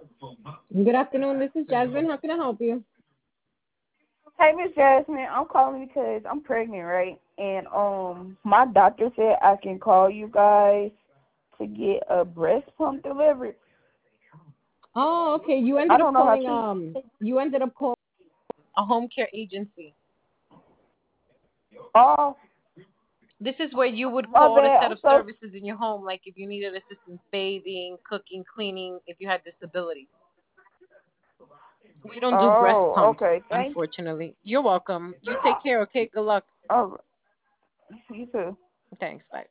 Good afternoon. This is Jasmine. How can I help you? Hey, Miss Jasmine, I'm calling because I'm pregnant, right? And my doctor said I can call you guys to get a breast pump delivered. Oh, okay. You I ended up don't know how calling. to. You ended up calling a home care agency. Oh, This is where you would my call to bad. set I'm up so. services in your home, like if you needed assistance bathing, cooking, cleaning, if you had disabilities. We don't do breast Oh, pumps, okay. Thank. unfortunately. You're welcome. You take care, okay? Good luck. Oh, you too. Thanks. Bye.